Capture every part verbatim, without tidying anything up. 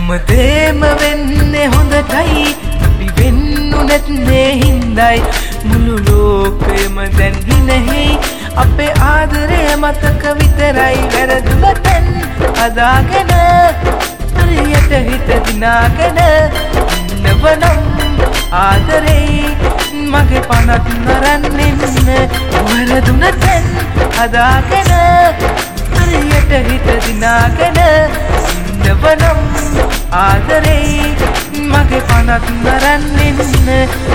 හැමදේම වෙන්නේ හොඳටයි අපි වෙන්නු නැත්නේ හින්දයි මුළු ලෝකෙම දැන් හිනෙහි අපේ ආදරය මතක විතරයි වැරදුන තැන් අදාගෙන හරියට හිත දිනාගෙන ඉන්නවනම් ආදරේ මගේ පනත් නරන්න ඉන්න වැරදුන තැන් අදාගෙන හරියට හිත දිනාගෙන ඉන්නවනම් ආදරේ මගේ පනත් නරන්න ඉන්න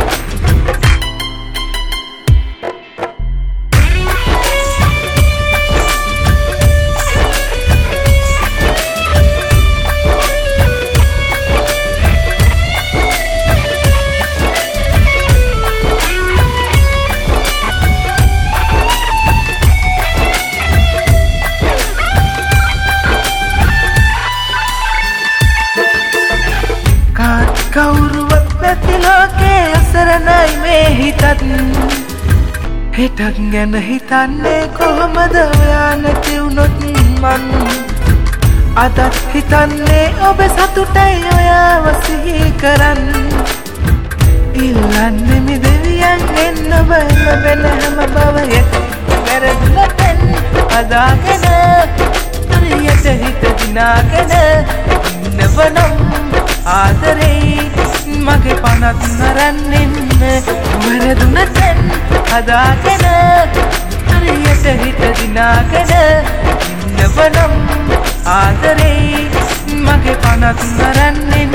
කවුරුවත් නැති ලෝකේ අසරණයි මේ හිතත් හිතක් ගැන හිතන්නේ කොහොමද ඔයා නැති වුණොත් මන් අදත් හිතන්නේ ඔබ සතුටයි ඔයාව සිහි කරන් ඉල්ලන්නේ මේ දෙවියන් එන්න බෑ වෙන හැම බවයක් වැරදුන තැන් අදාගෙන හරියට හිත දිනාගෙන ඉන්නවනම් ආදරේ මගේ පනත් නරන්න ඉන්න වැරදුන තැන් අදාගෙන හරියට හිත දිනාගෙන ඉන්නවනම් ආදරේ මගේ පනත් නරන්න ඉන්න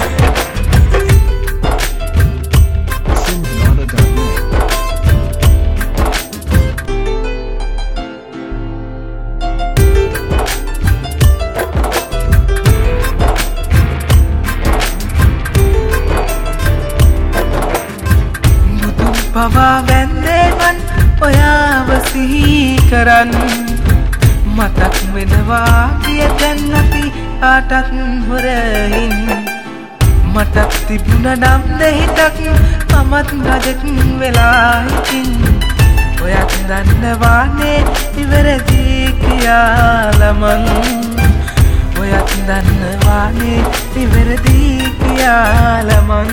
පවා වැන්දේවන් ඔයාව සිහි කරන් මතක් වෙනවා කිය දැන් අපි ආටක් හොරහින් මටත් තිබුණ නම් දෙහිතක් මමත් රජෙක් වෙලා හිටින් ඔයත් දන්නවානේ ඉවරදී කියාලමන් ඔයත් දන්නවානේ ඉවරදී කියාලමන්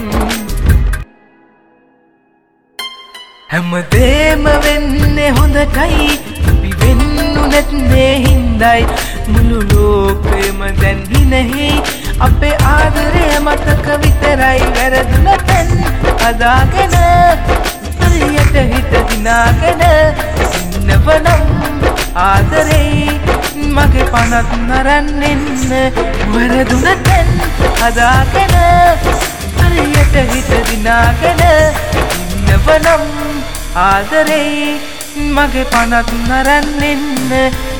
හැමදේම වෙන්නේ හොඳටයි අපි වෙන්නු නැත්නේ හින්දයි මුළු ලෝකෙම දැන් හිනෙහි අපේ ආදරය මතක විතරයි වැරදුන තැන් අදාගෙන හරියට හිත දිනාගෙන ඉන්නවනම් ආදරේ මගේ පනත් නරන්න ඉන්න වැරදුන තැන් අදාගෙන හරියට හිත දිනාගෙන ඉන්නවනම් ආදරේ මගේ පනත් නරන්න ඉන්න